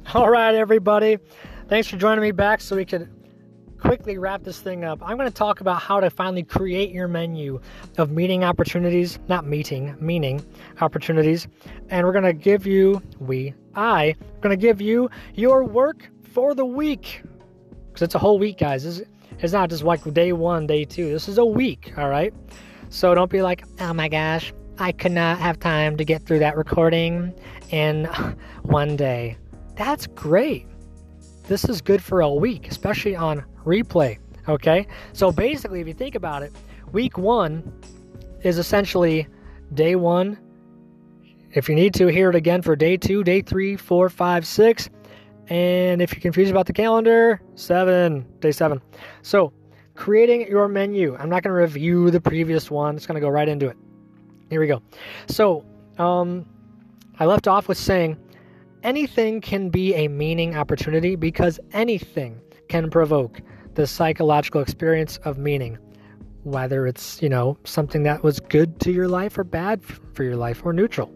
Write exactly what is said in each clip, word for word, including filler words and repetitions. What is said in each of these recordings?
All right, everybody. Thanks for joining me back so we could quickly wrap this thing up. I'm going to talk about how to finally create your menu of meeting opportunities, not meeting, meaning opportunities. And we're going to give you, we, I, going to give you your work for the week. Because it's a whole week, guys. This is, it's not just like day one, day two. This is a week, all right? So don't be like, oh my gosh, I could not have time to get through that recording in one day. That's great. This is good for a week, especially on replay, okay? So basically, if you think about it, week one is essentially day one. If you need to, hear it again for day two, day three, four, five, six. And if you're confused about the calendar, seven, day seven. So creating your menu. I'm not going to review the previous one. It's going to go right into it. Here we go. So um, I left off with saying, anything can be a meaning opportunity because anything can provoke the psychological experience of meaning, whether it's, you know, something that was good to your life or bad for your life or neutral.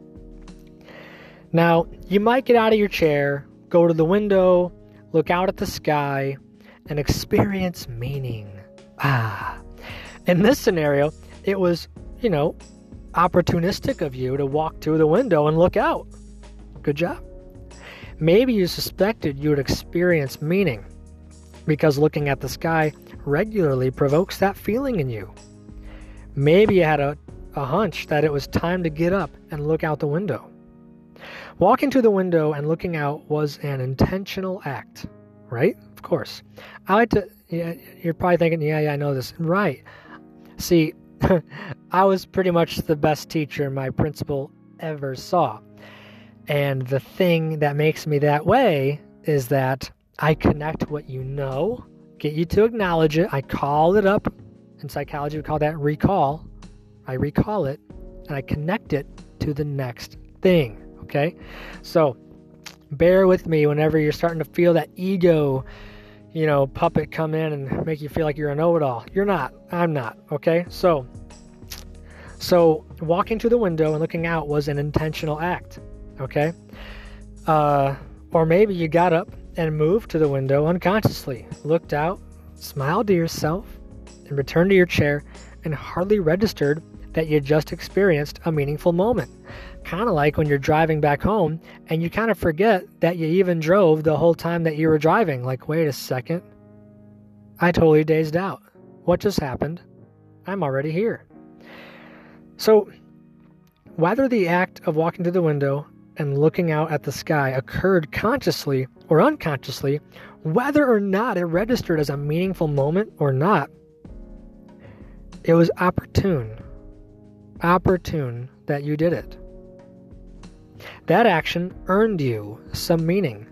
Now, you might get out of your chair, go to the window, look out at the sky, and experience meaning. Ah. In this scenario, it was, you know, opportunistic of you to walk to the window and look out. Good job. Maybe you suspected you would experience meaning because looking at the sky regularly provokes that feeling in you. Maybe you had a, a hunch that it was time to get up and look out the window. Walking to the window and looking out was an intentional act, right? Of course. I like to, yeah, you're probably thinking, yeah, yeah, I know this. Right. See, I was pretty much the best teacher my principal ever saw. And the thing that makes me that way is that I connect what you know, get you to acknowledge it. I call it up. In psychology, we call that recall. I recall it, and I connect it to the next thing, okay? So bear with me whenever you're starting to feel that ego, you know, puppet come in and make you feel like you're a know-it-all. You're not. I'm not, okay? So, so walking to the window and looking out was an intentional act. Okay? Uh, or maybe you got up and moved to the window unconsciously, looked out, smiled to yourself, and returned to your chair and hardly registered that you just experienced a meaningful moment. Kind of like when you're driving back home and you kind of forget that you even drove the whole time that you were driving. Like, wait a second. I totally dazed out. What just happened? I'm already here. So, whether the act of walking to the window and looking out at the sky occurred consciously or unconsciously, whether or not it registered as a meaningful moment or not, it was opportune, opportune that you did it. That action earned you some meaning.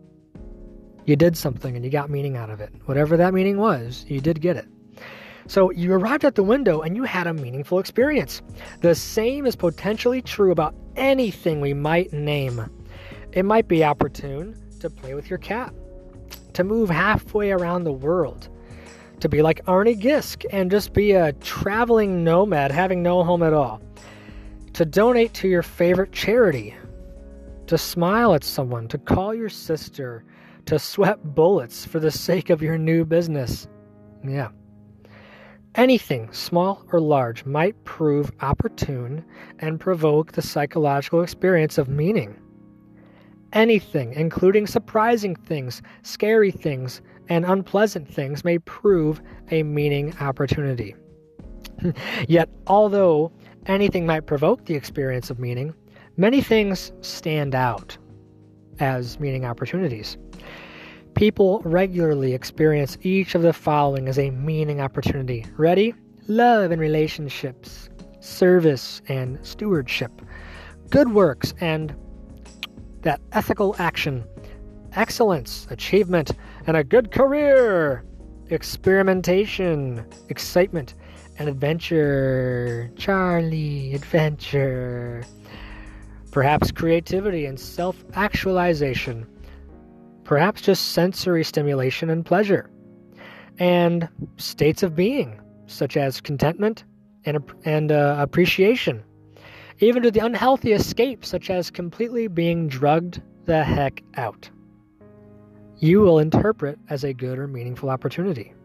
You did something and you got meaning out of it. Whatever that meaning was, you did get it. So you arrived at the window and you had a meaningful experience. The same is potentially true about anything we might name. It might be opportune to play with your cat, to move halfway around the world, to be like Arnie Gisk and just be a traveling nomad having no home at all, to donate to your favorite charity, to smile at someone, to call your sister, to sweat bullets for the sake of your new business. Yeah. Anything, small or large, might prove opportune and provoke the psychological experience of meaning. Anything, including surprising things, scary things, and unpleasant things, may prove a meaning opportunity. Yet, although anything might provoke the experience of meaning, many things stand out as meaning opportunities. People regularly experience each of the following as a meaning opportunity. Ready? Love and relationships, service and stewardship, good works and that ethical action, excellence, achievement, and a good career, experimentation, excitement, and adventure. Charlie, adventure. Perhaps creativity and self-actualization. Perhaps just sensory stimulation and pleasure. And states of being, such as contentment and, and uh, appreciation. Even to the unhealthy escape, such as completely being drugged the heck out. you will interpret as a good or meaningful opportunity,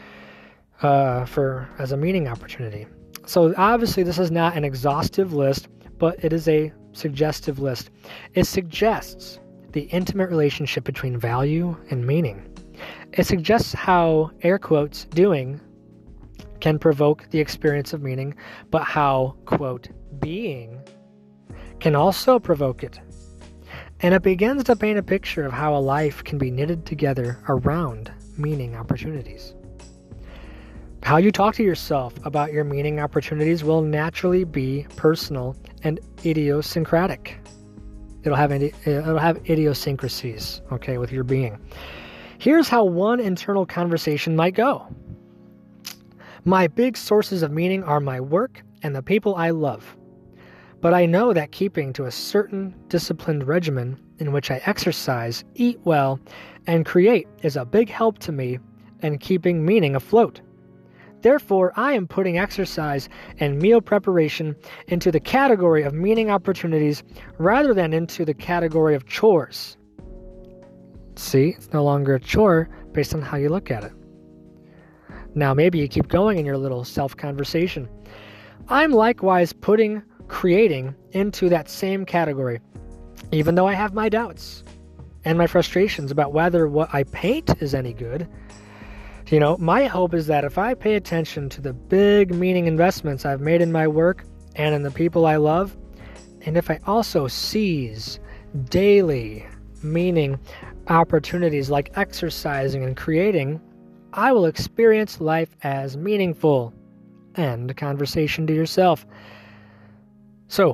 uh, for as a meaning opportunity. So obviously this is not an exhaustive list, but it is a suggestive list. It suggests the intimate relationship between value and meaning. It suggests how, air quotes, doing can provoke the experience of meaning, but how, quote, being can also provoke it. And it begins to paint a picture of how a life can be knitted together around meaning opportunities. How you talk to yourself about your meaning opportunities will naturally be personal and idiosyncratic. It'll have it'll have idiosyncrasies, okay, with your being. Here's how one internal conversation might go. My big sources of meaning are my work and the people I love. But I know that keeping to a certain disciplined regimen in which I exercise, eat well, and create is a big help to me in keeping meaning afloat. Therefore, I am putting exercise and meal preparation into the category of meaning opportunities rather than into the category of chores. See, it's no longer a chore based on how you look at it. Now, maybe you keep going in your little self-conversation. I'm likewise putting creating into that same category, even though I have my doubts and my frustrations about whether what I paint is any good. You know, my hope is that if I pay attention to the big meaning investments I've made in my work and in the people I love, and if I also seize daily meaning opportunities like exercising and creating, I will experience life as meaningful. End conversation to yourself. So,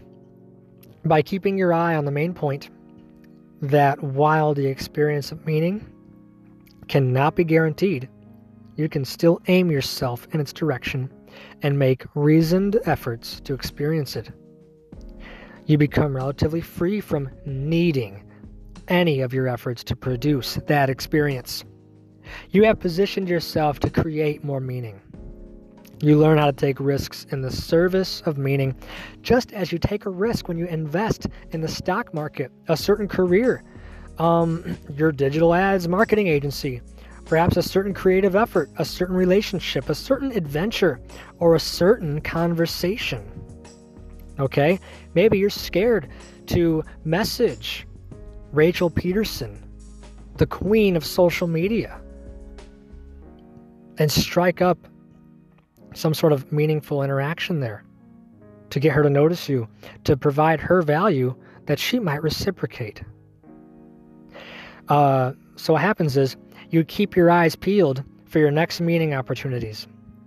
by keeping your eye on the main point, that while the experience of meaning cannot be guaranteed, you can still aim yourself in its direction and make reasoned efforts to experience it. You become relatively free from needing any of your efforts to produce that experience. You have positioned yourself to create more meaning. You learn how to take risks in the service of meaning, just as you take a risk when you invest in the stock market, a certain career, um, your digital ads marketing agency, perhaps a certain creative effort, a certain relationship, a certain adventure, or a certain conversation. Okay? Maybe you're scared to message Rachel Peterson, the queen of social media, and strike up some sort of meaningful interaction there to get her to notice you, to provide her value that she might reciprocate. Uh, so what happens is you keep your eyes peeled for your next meaning opportunities.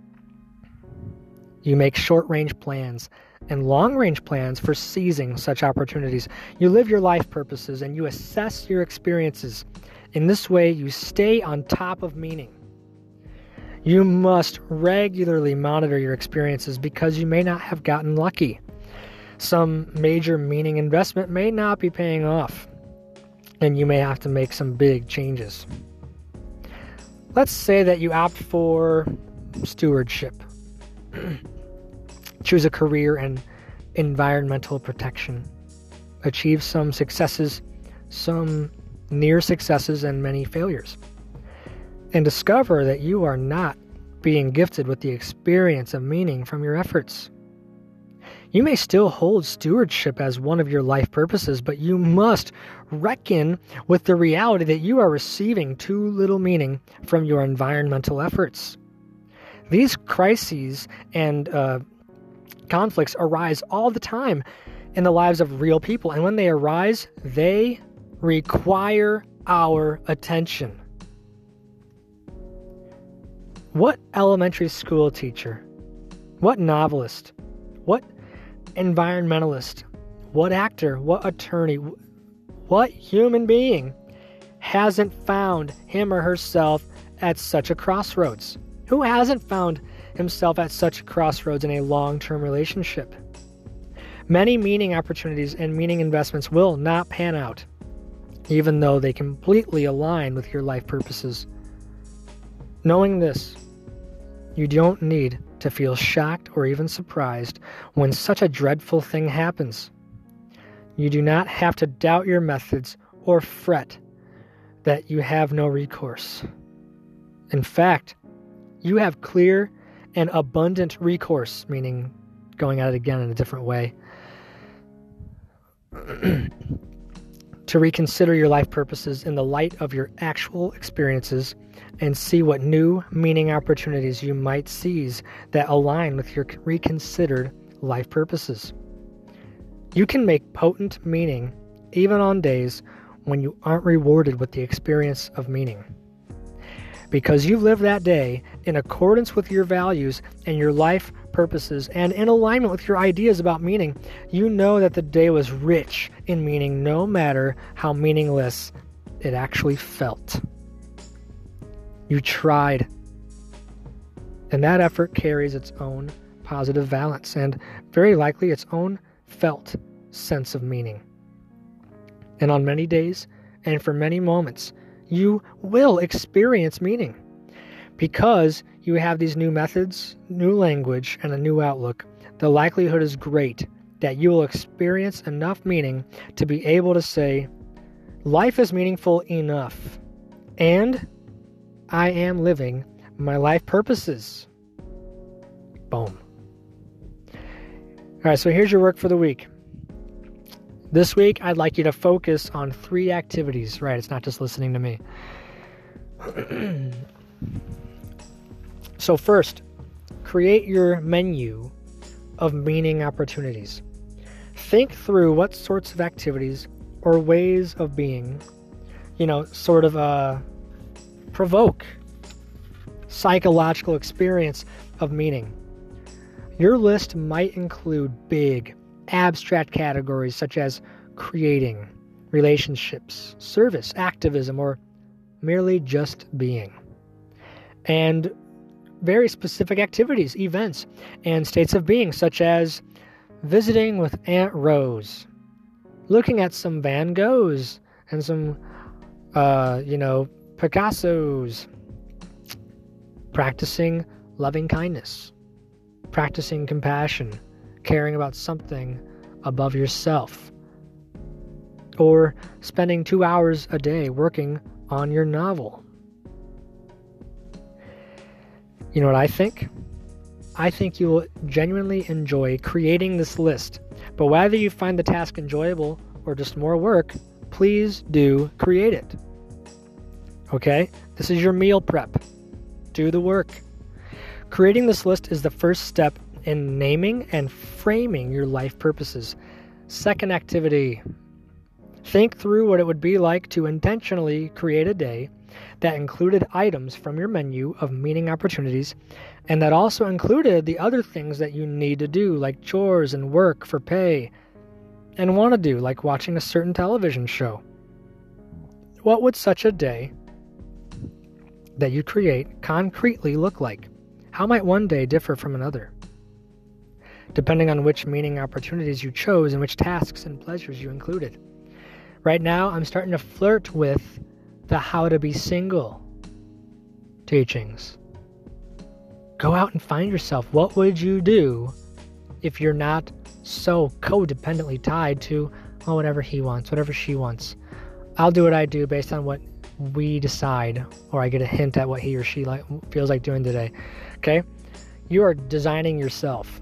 You make short-range plans and long-range plans for seizing such opportunities. You live your life purposes and you assess your experiences. In this way, you stay on top of meaning. You must regularly monitor your experiences because you may not have gotten lucky. Some major meaning investment may not be paying off, and you may have to make some big changes. Let's say that you opt for stewardship. Choose a career in environmental protection. Achieve some successes, some near successes, and many failures. And discover that you are not being gifted with the experience of meaning from your efforts. You may still hold stewardship as one of your life purposes, but you must reckon with the reality that you are receiving too little meaning from your environmental efforts. These crises and uh, conflicts arise all the time in the lives of real people, and when they arise, they require our attention. What elementary school teacher, what novelist, what environmentalist, what actor, what attorney, what human being hasn't found him or herself at such a crossroads? Who hasn't found himself at such a crossroads in a long-term relationship? Many meaning opportunities and meaning investments will not pan out, even though they completely align with your life purposes. Knowing this, you don't need to feel shocked or even surprised when such a dreadful thing happens. You do not have to doubt your methods or fret that you have no recourse. In fact, you have clear and abundant recourse, meaning going at it again in a different way, to reconsider your life purposes in the light of your actual experiences and see what new meaning opportunities you might seize that align with your reconsidered life purposes. You can make potent meaning even on days when you aren't rewarded with the experience of meaning. Because you live that day in accordance with your values and your life purposes and in alignment with your ideas about meaning, you know that the day was rich in meaning no matter how meaningless it actually felt. You tried. And that effort carries its own positive valence and very likely its own felt sense of meaning. And on many days and for many moments, you will experience meaning. Because you have these new methods, new language, and a new outlook, the likelihood is great that you will experience enough meaning to be able to say, life is meaningful enough, and I am living my life purposes. Boom. All right, so here's your work for the week. This week, I'd like you to focus on three activities. Right, it's not just listening to me. So first, create your menu of meaning opportunities. Think through what sorts of activities or ways of being, you know, sort of uh, provoke psychological experience of meaning. Your list might include big, abstract categories such as creating, relationships, service, activism, or merely just being. And very specific activities, events, and states of being such as visiting with Aunt Rose, looking at some Van Goghs and some, uh, you know, Picassos, practicing loving kindness, practicing compassion, caring about something above yourself, or spending two hours a day working on your novel. You know what I think? I think you will genuinely enjoy creating this list. But whether you find the task enjoyable or just more work, please do create it. Okay? This is your meal prep. Do the work. Creating this list is the first step in naming and framing your life purposes. Second activity. Think through what it would be like to intentionally create a day that included items from your menu of meaning opportunities and that also included the other things that you need to do, like chores and work for pay, and want to do, like watching a certain television show. What would such a day that you create concretely look like? How might one day differ from another? Depending on which meaning opportunities you chose and which tasks and pleasures you included. Right now, I'm starting to flirt with the How to Be Single teachings. Go out and find yourself. What would you do if you're not so codependently tied to, oh, whatever he wants, whatever she wants? I'll do what I do based on what we decide, or I get a hint at what he or she like feels like doing today. Okay? You are designing yourself.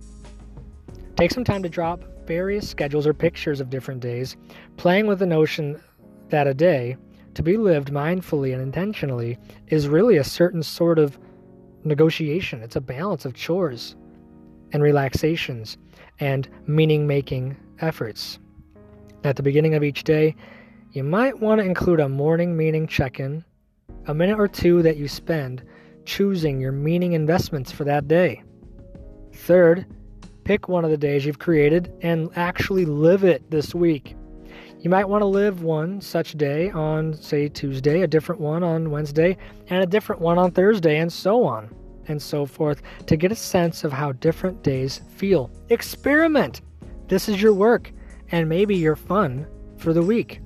Take some time to drop various schedules or pictures of different days, playing with the notion that a day to be lived mindfully and intentionally is really a certain sort of negotiation. It's a balance of chores and relaxations and meaning-making efforts. At the beginning of each day, you might want to include a morning meaning check-in, a minute or two that you spend choosing your meaning investments for that day. Third, pick one of the days you've created and actually live it this week. You might want to live one such day on, say, Tuesday, a different one on Wednesday, and a different one on Thursday, and so on and so forth, to get a sense of how different days feel. Experiment! This is your work, and maybe your fun for the week.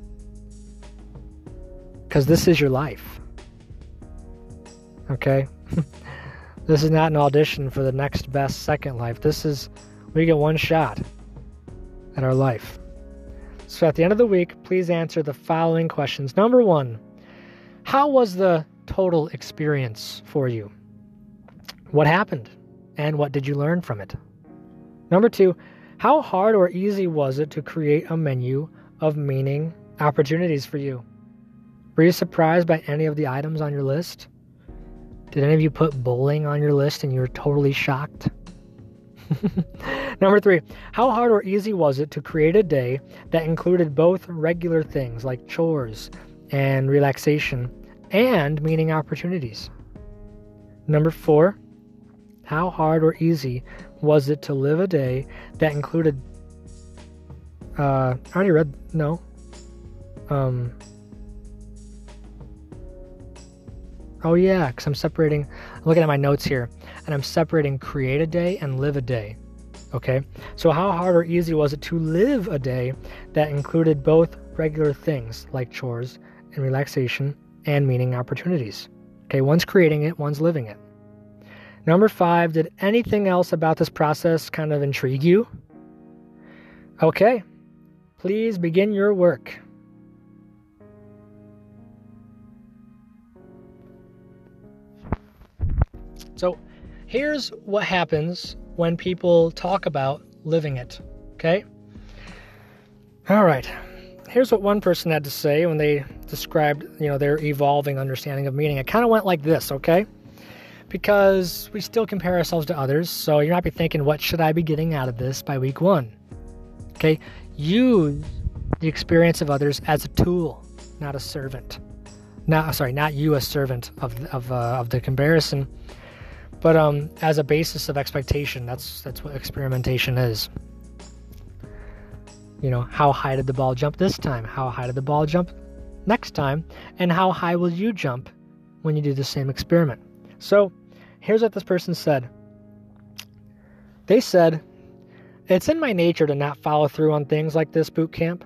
Because this is your life. Okay? This is not an audition for the next best second life. This is, we get one shot at our life. So at the end of the week, please answer the following questions. Number one, How was the total experience for you? What happened? And what did you learn from it? Number two, how hard or easy was it to create a menu of meaning opportunities for you? Were you surprised by any of the items on your list? Did any of you put bowling on your list and you were totally shocked? Number three, how hard or easy was it to create a day that included both regular things like chores and relaxation and meaning opportunities? Number four, how hard or easy was it to live a day that included, uh, I already read, no, um, oh yeah, because I'm separating, I'm looking at my notes here, and I'm separating create a day and live a day, okay? So how hard or easy was it to live a day that included both regular things like chores and relaxation and meaning opportunities? Okay, one's creating it, one's living it. Number five, did anything else about this process kind of intrigue you? Okay, please begin your work. So here's what happens when people talk about living it, okay? All right, here's what one person had to say when they described, you know, their evolving understanding of meaning. It kind of went like this, okay? Because we still compare ourselves to others, so you might be thinking, what should I be getting out of this by week one? Okay, use the experience of others as a tool, not a servant. Not sorry, not you a servant of of uh, of the comparison, but um, as a basis of expectation. That's that's what experimentation is. You know, how high did the ball jump this time? How high did the ball jump next time? And how high will you jump when you do the same experiment? So, here's what this person said. They said, it's in my nature to not follow through on things like this boot camp,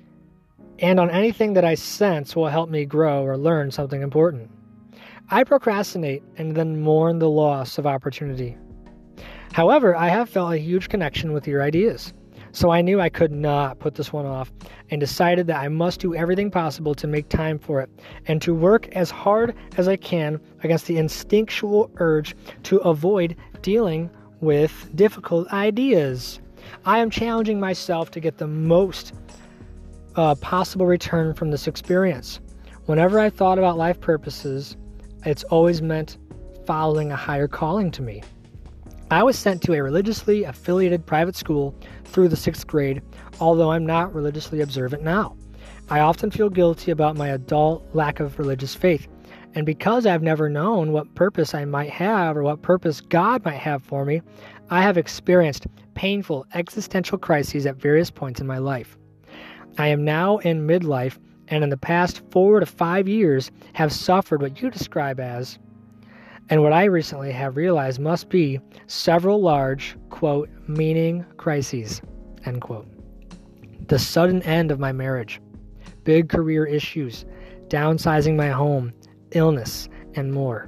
and on anything that I sense will help me grow or learn something important. I procrastinate and then mourn the loss of opportunity. However, I have felt a huge connection with your ideas, so I knew I could not put this one off and decided that I must do everything possible to make time for it and to work as hard as I can against the instinctual urge to avoid dealing with difficult ideas. I am challenging myself to get the most uh, possible return from this experience. Whenever I thought about life purposes, it's always meant following a higher calling to me. I was sent to a religiously affiliated private school through the sixth grade, although I'm not religiously observant now. I often feel guilty about my adult lack of religious faith, and because I've never known what purpose I might have or what purpose God might have for me, I have experienced painful existential crises at various points in my life. I am now in midlife, and in the past four to five years have suffered what you describe as, and what I recently have realized must be, several large, quote, meaning crises, end quote. The sudden end of my marriage, big career issues, downsizing my home, illness, and more.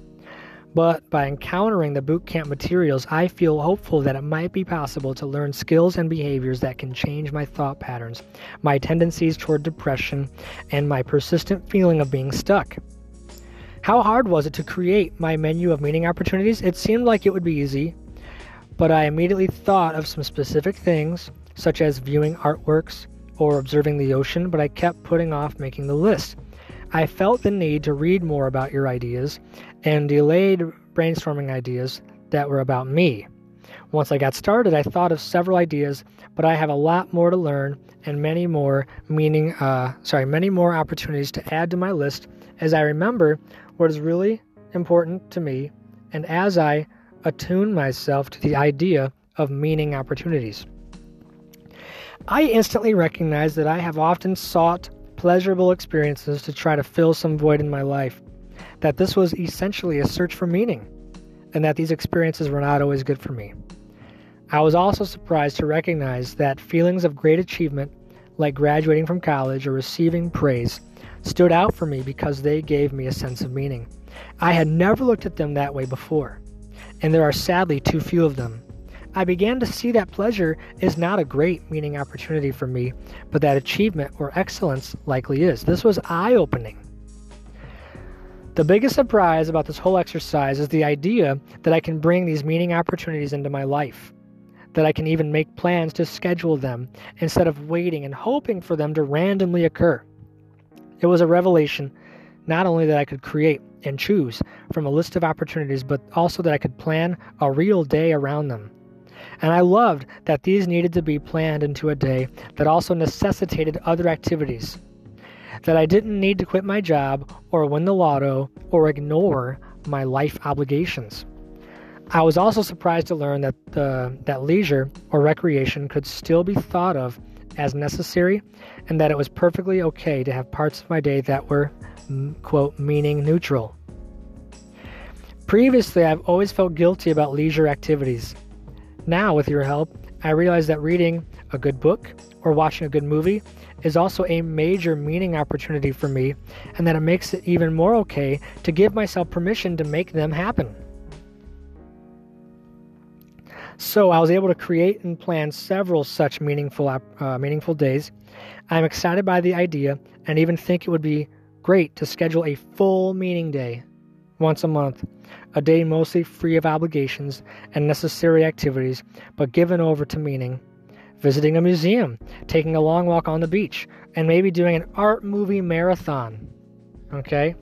But by encountering the boot camp materials, I feel hopeful that it might be possible to learn skills and behaviors that can change my thought patterns, my tendencies toward depression, and my persistent feeling of being stuck. How hard was it to create my menu of meaning opportunities? It seemed like it would be easy, but I immediately thought of some specific things, such as viewing artworks or observing the ocean, but I kept putting off making the list. I felt the need to read more about your ideas and delayed brainstorming ideas that were about me. Once I got started, I thought of several ideas, but I have a lot more to learn and many more meaning, uh, sorry, many more opportunities to add to my list as I remember what is really important to me and as I attune myself to the idea of meaning opportunities. I instantly recognize that I have often sought pleasurable experiences to try to fill some void in my life, that this was essentially a search for meaning, and that these experiences were not always good for me. I was also surprised to recognize that feelings of great achievement, like graduating from college or receiving praise, stood out for me because they gave me a sense of meaning. I had never looked at them that way before, and there are sadly too few of them. I began to see that pleasure is not a great meaning opportunity for me, but that achievement or excellence likely is. This was eye-opening. The biggest surprise about this whole exercise is the idea that I can bring these meeting opportunities into my life, that I can even make plans to schedule them instead of waiting and hoping for them to randomly occur. It was a revelation not only that I could create and choose from a list of opportunities, but also that I could plan a real day around them. And I loved that these needed to be planned into a day that also necessitated other activities, that I didn't need to quit my job or win the lotto or ignore my life obligations. I was also surprised to learn that the, that leisure or recreation could still be thought of as necessary, and that it was perfectly okay to have parts of my day that were, quote, meaning neutral. Previously, I've always felt guilty about leisure activities. Now, with your help, I realize that reading a good book or watching a good movie is also a major meaning opportunity for me, and that it makes it even more okay to give myself permission to make them happen. So I was able to create and plan several such meaningful uh, meaningful days. I'm excited by the idea and even think it would be great to schedule a full meaning day once a month, a day mostly free of obligations and necessary activities, but given over to meaning. Visiting a museum, taking a long walk on the beach, and maybe doing an art movie marathon. Okay?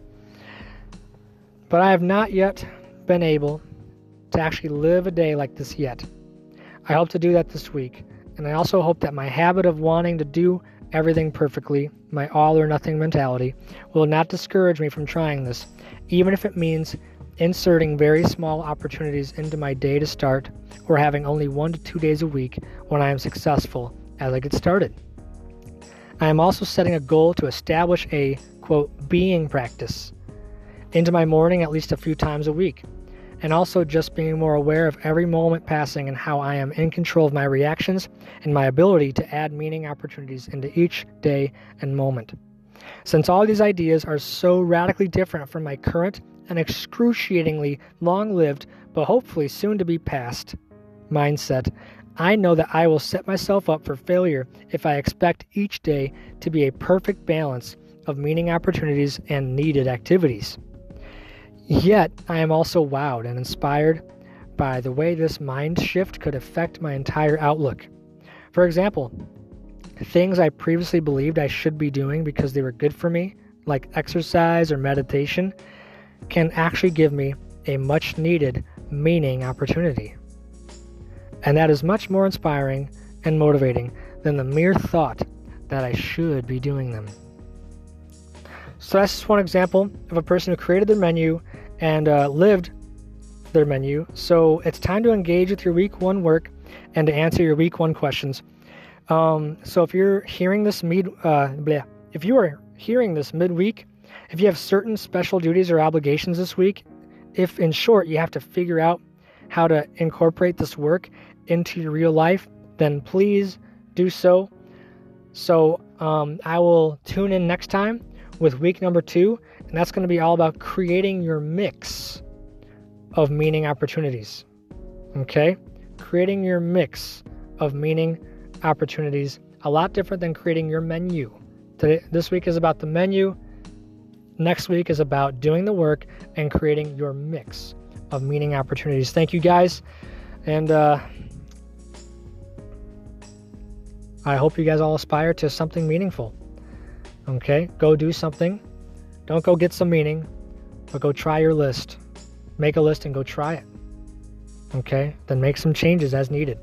But I have not yet been able to actually live a day like this yet. I hope to do that this week, and I also hope that my habit of wanting to do everything perfectly, my all or nothing mentality, will not discourage me from trying this, even if it means inserting very small opportunities into my day to start, or having only one to two days a week when I am successful as I get started. I am also setting a goal to establish a, quote, being practice into my morning at least a few times a week, and also just being more aware of every moment passing and how I am in control of my reactions and my ability to add meaning opportunities into each day and moment. Since all these ideas are so radically different from my current and excruciatingly long-lived, but hopefully soon to be past, mindset, I know that I will set myself up for failure if I expect each day to be a perfect balance of meaning opportunities and needed activities. Yet, I am also wowed and inspired by the way this mind shift could affect my entire outlook. For example, things I previously believed I should be doing because they were good for me, like exercise or meditation, can actually give me a much needed meaning opportunity. And that is much more inspiring and motivating than the mere thought that I should be doing them. So that's just one example of a person who created their menu and uh, lived their menu. So it's time to engage with your week one work and to answer your week one questions. Um, so if you're hearing this mid, uh, bleh, if you are hearing this midweek, if you have certain special duties or obligations this week, if in short you have to figure out how to incorporate this work into your real life, then please do so. So um, I will tune in next time with week number two, and that's going to be all about creating your mix of meaning opportunities. Okay? Creating your mix of meaning opportunities, a lot different than creating your menu. Today, this week is about the menu. Next week is about doing the work and creating your mix of meaning opportunities. Thank you guys, and uh, I hope you guys all aspire to something meaningful. Okay, go do something. Don't go get some meaning, but go try your list. Make a list and go try it. Okay, then make some changes as needed.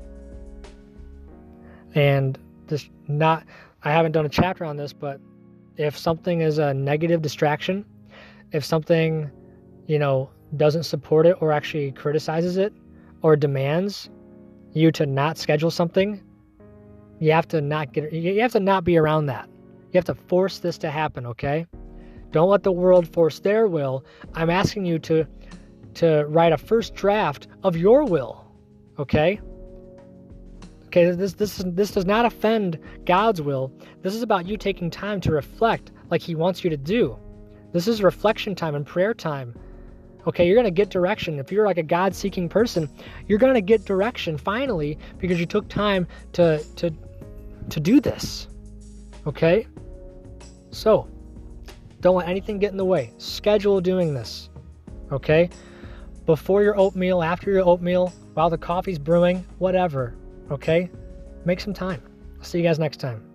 And this not, I haven't done a chapter on this, but if something is a negative distraction, if something, you know, doesn't support it or actually criticizes it or demands you to not schedule something, you have to not get, you have to not be around that. You have to force this to happen, okay? Don't let the world force their will. I'm asking you to to write a first draft of your will, okay? Okay, this this this does not offend God's will. This is about you taking time to reflect like He wants you to do. This is reflection time and prayer time. Okay, you're going to get direction. If you're like a God-seeking person, you're going to get direction finally because you took time to to to do this. Okay? So, Don't let anything get in the way. Schedule doing this, okay? Before your oatmeal, after your oatmeal, while the coffee's brewing, whatever, okay? Make some time. I'll see you guys next time.